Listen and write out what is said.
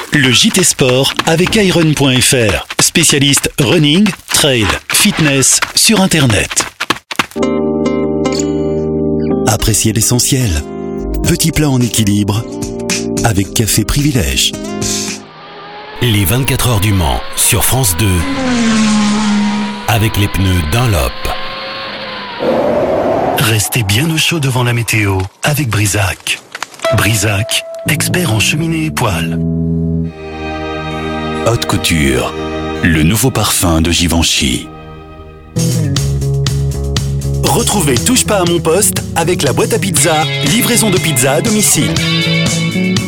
Le JT Sport avec iRun.fr, spécialiste running, trail, fitness sur Internet. Appréciez l'essentiel. Petit plat en équilibre avec Café Privilège. Les 24 heures du Mans sur France 2 avec les pneus Dunlop. Restez bien au chaud devant la météo avec Brisac. Brisac, expert en cheminée et poêle. Haute Couture, le nouveau parfum de Givenchy. Retrouvez Touche pas à mon poste avec la boîte à pizza, livraison de pizza à domicile.